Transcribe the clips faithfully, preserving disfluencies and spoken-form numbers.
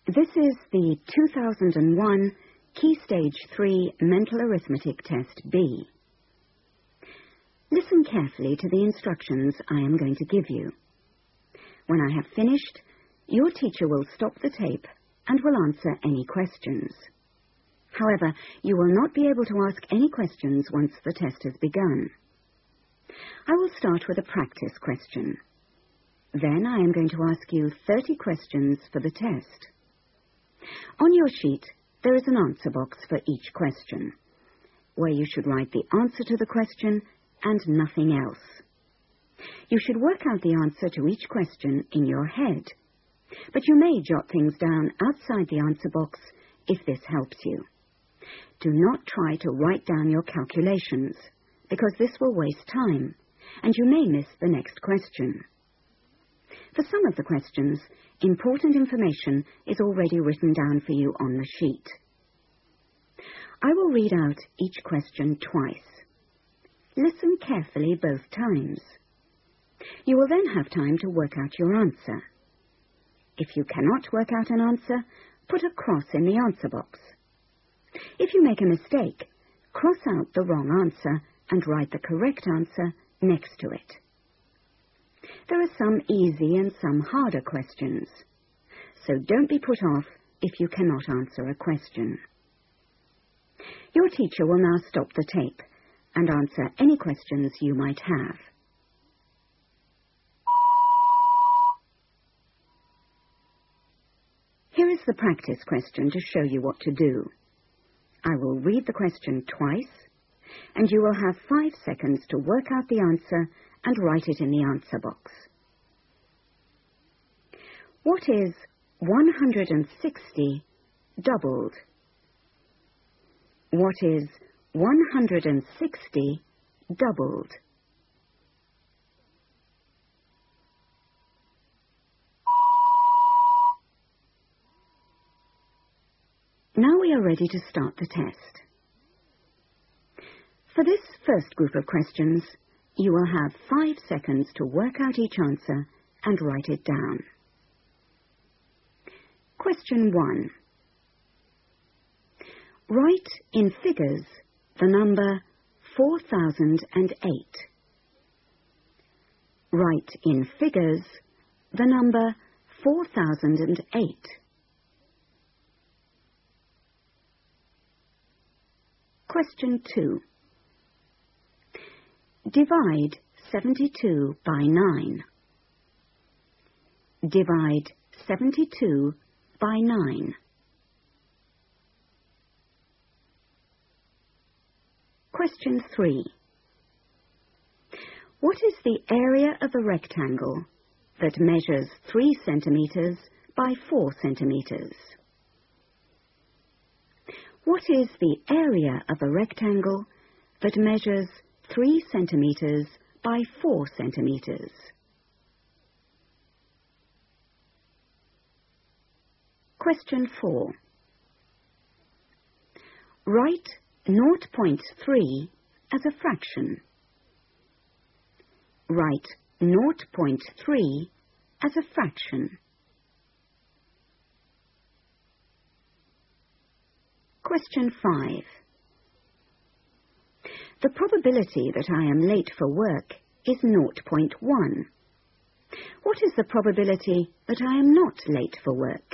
This is the two thousand one Key Stage three Mental Arithmetic Test B. Listen carefully to the instructions I am going to give you. When I have finished, your teacher will stop the tape and will answer any questions. However, you will not be able to ask any questions once the test has begun. I will start with a practice question. Then I am going to ask you thirty questions for the test. On your sheet, there is an answer box for each question, where you should write the answer to the question and nothing else. You should work out the answer to each question in your head, but you may jot things down outside the answer box if this helps you. Do not try to write down your calculations, because this will waste time, and you may miss the next question. For some of the questions, important information is already written down for you on the sheet. I will read out each question twice. Listen carefully both times. You will then have time to work out your answer. If you cannot work out an answer, put a cross in the answer box. If you make a mistake, cross out the wrong answer and write the correct answer next to it. There are some easy and some harder questions, so don't be put off if you cannot answer a question. Your teacher will now stop the tape and answer any questions you might have. Here is the practice question to show you what to do. I will read the question twice, and you will have five seconds to work out the answer and write it in the answer box. What is one hundred sixty doubled? What is one hundred sixty doubled? Now we are ready to start the test. For this first group of questions, you will have five seconds to work out each answer and write it down. Question one. Write in figures the number four thousand eight. Write in figures the number four thousand eight. Question two. Divide seventy-two by nine. Divide seventy-two by nine. Question three. What is the area of a rectangle that measures three centimeters by four centimeters? What is the area of a rectangle that measures three centimeters by four centimeters? Question four. Write zero point three as a fraction. Write zero point three as a fraction. Question five. The probability that I am late for work is zero point one. What is the probability that I am not late for work?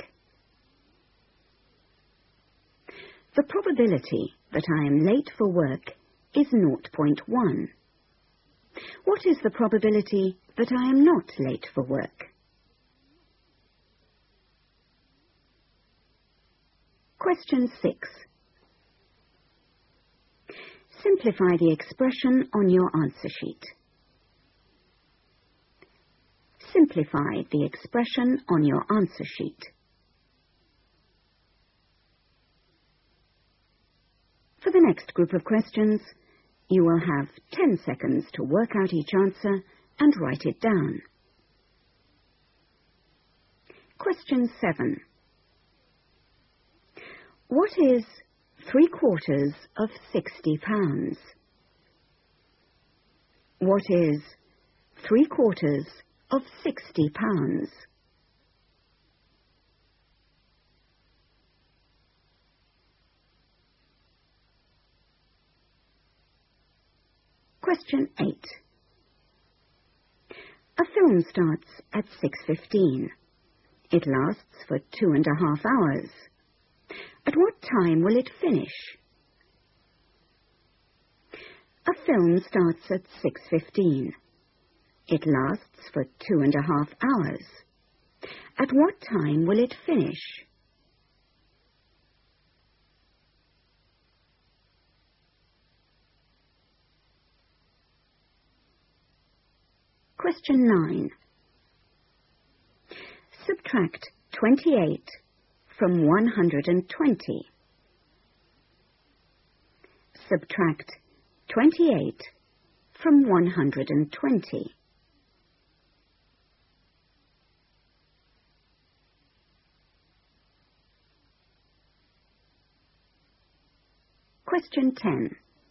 The probability that I am late for work is zero point one. What is the probability that I am not late for work? Question six. Simplify the expression on your answer sheet. Simplify the expression on your answer sheet. For the next group of questions, you will have ten seconds to work out each answer and write it down. Question seven. What is three quarters of sixty pounds? What is three quarters of sixty pounds? Question eight. A film starts at six fifteen. It lasts for two and a half hours. At what time will it finish? A film starts at six fifteen. It lasts for two and a half hours. At what time will it finish? Question nine. Subtract twenty-eight from one hundred twenty. Subtract twenty-eight from one hundred twenty. Question ten.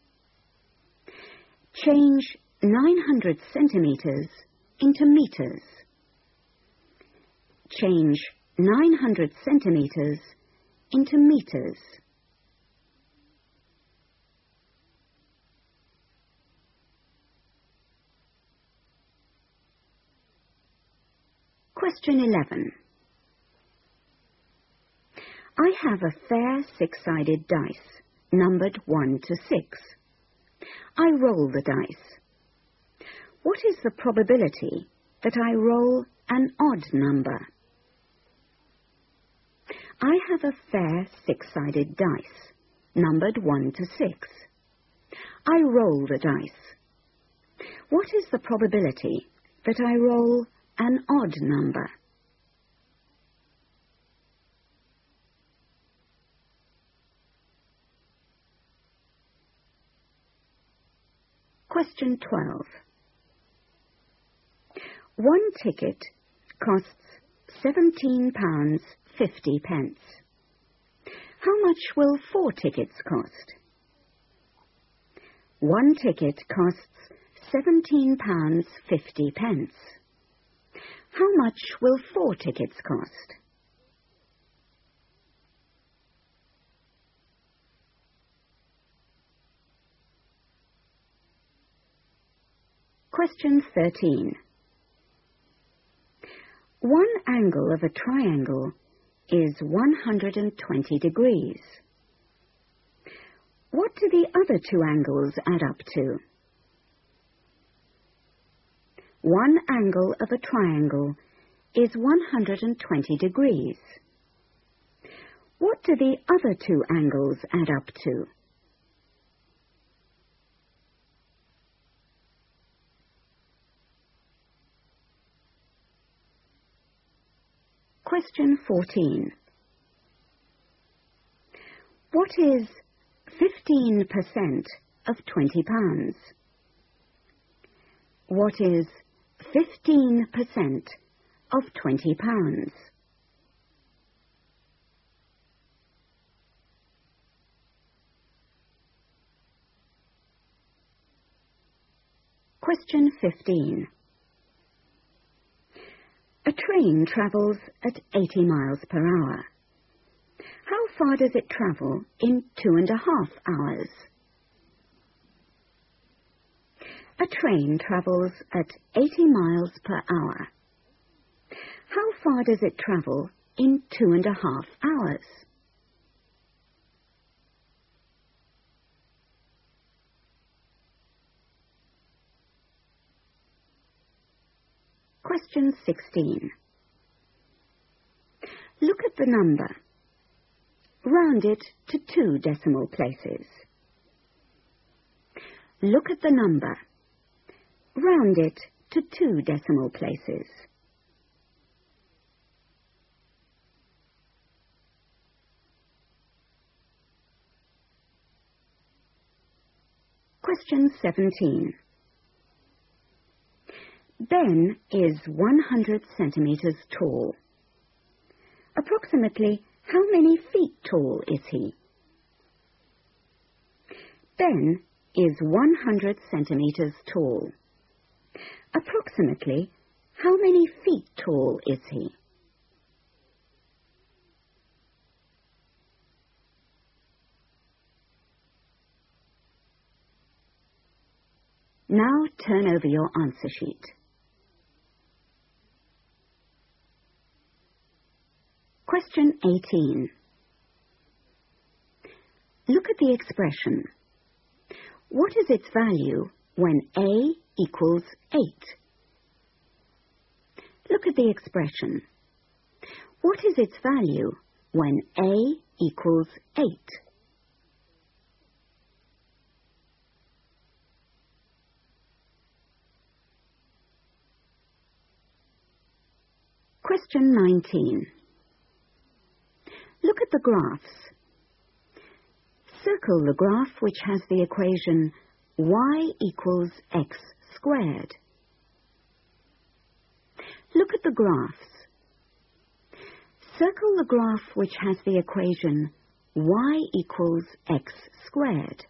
Change nine hundred centimeters into meters. Change nine hundred centimeters into meters. Question eleven. I have a fair six-sided dice, numbered one to six. I roll the dice. What is the probability that I roll an odd number? I have a fair six-sided dice, numbered one to six. I roll the dice. What is the probability that I roll an odd number? Question twelve. One ticket costs seventeen pounds fifty pence. How much will four tickets cost? One ticket costs seventeen pounds fifty pence. How much will four tickets cost? Question thirteen. One angle of a triangle is one hundred twenty degrees. What do the other two angles add up to? One angle of a triangle is one hundred twenty degrees. What do the other two angles add up to? Question fourteen. What is fifteen percent of twenty pounds? What is fifteen percent of twenty pounds? Question fifteen. A train travels at eighty miles per hour. How far does it travel in two and a half hours? A train travels at eighty miles per hour. How far does it travel in two and a half hours? Question sixteen. Look at the number. Round it to two decimal places. Look at the number. Round it to two decimal places. Question seventeen. Ben is one hundred centimeters tall. Approximately how many feet tall is he? Ben is one hundred centimeters tall. Approximately how many feet tall is he? Now turn over your answer sheet. Question eighteen. Look at the expression. What is its value when A equals eight? Look at the expression. What is its value when A equals eight? Question nineteen. Look at the graphs. Circle the graph which has the equation y equals x squared. Look at the graphs. Circle the graph which has the equation y equals x squared.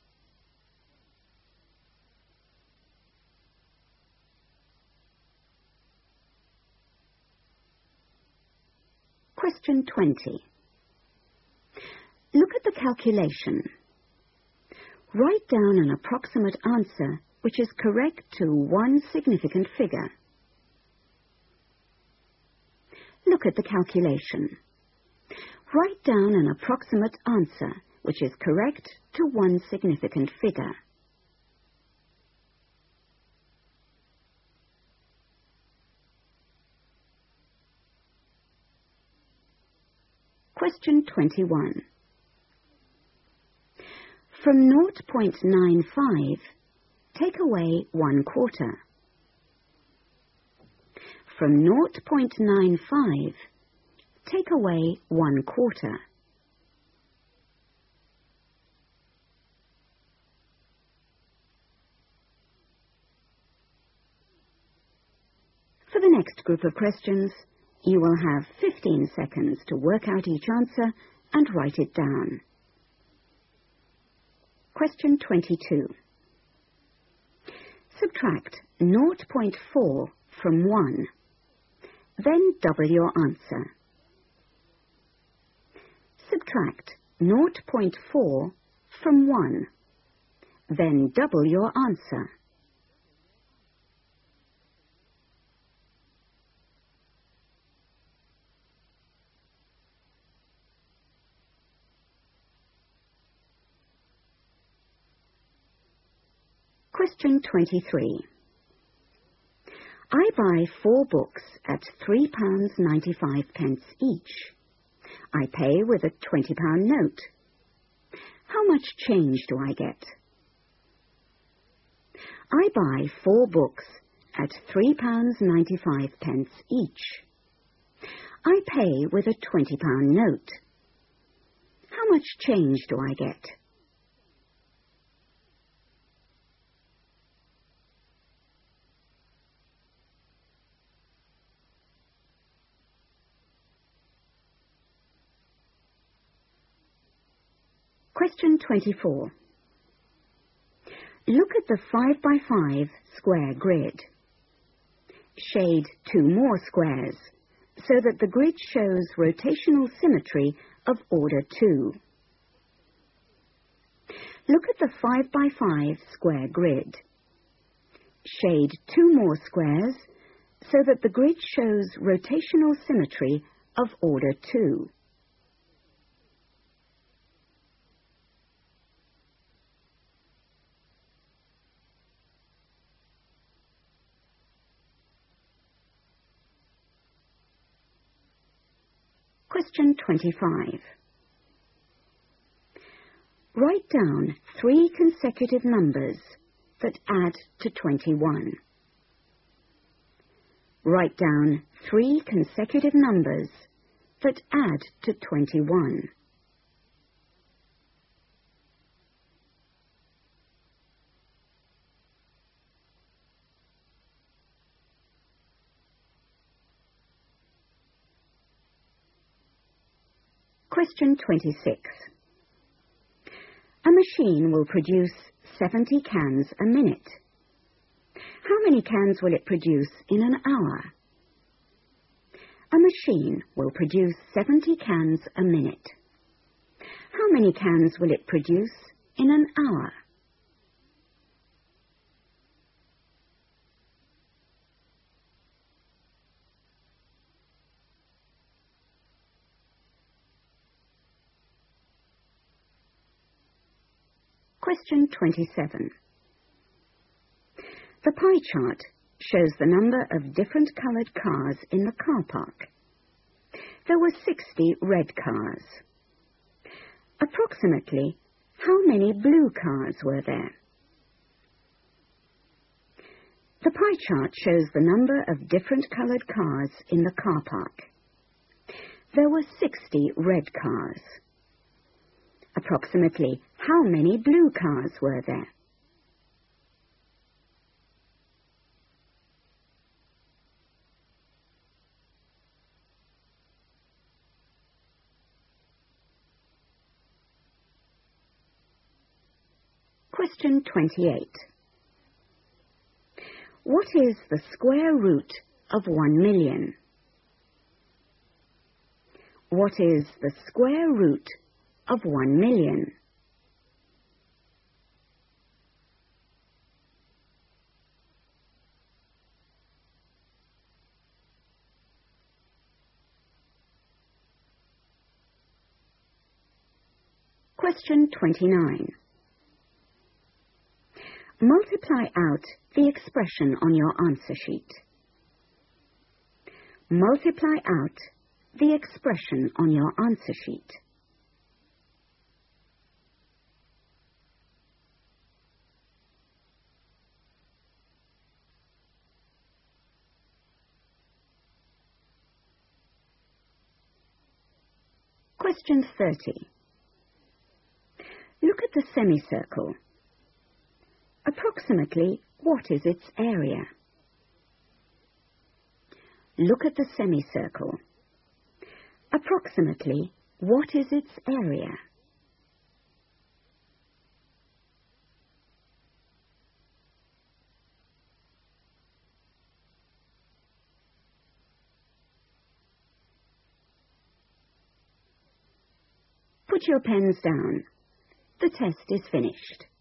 Question twenty. Look at the calculation. Write down an approximate answer which is correct to one significant figure. Look at the calculation. Write down an approximate answer which is correct to one significant figure. Question twenty-one. From zero point nine five, take away one quarter. From zero point nine five, take away one quarter. For the next group of questions, you will have fifteen seconds to work out each answer and write it down. Question twenty-two. Subtract zero point four from one. Then double your answer. Subtract zero point four from one. Then double your answer. Question twenty-three. I buy four books at three pounds ninety-five pence each. I pay with a twenty pound note. How much change do I get? I buy four books at three pounds ninety-five pence each. I pay with a twenty pound note. How much change do I get? Question twenty-four. Look at the five by five square grid. Shade two more squares so that the grid shows rotational symmetry of order two. Look at the five by five square grid. Shade two more squares so that the grid shows rotational symmetry of order two. Question twenty-five. Write down three consecutive numbers that add to twenty-one. Write down three consecutive numbers that add to twenty-one. Question twenty-six. A machine will produce seventy cans a minute. How many cans will it produce in an hour? A machine will produce seventy cans a minute. How many cans will it produce in an hour? Question twenty-seven. The pie chart shows the number of different coloured cars in the car park. There were sixty red cars. Approximately, how many blue cars were there? The pie chart shows the number of different coloured cars in the car park. There were sixty red cars. Approximately, how many blue cars were there? Question twenty-eight. What is the square root of one million? What is the square root of one million? Question twenty-nine. Multiply out the expression on your answer sheet. Multiply out the expression on your answer sheet. Question thirty. Look at the semicircle. Approximately, what is its area? Look at the semicircle. Approximately, what is its area? Put your pens down. The test is finished.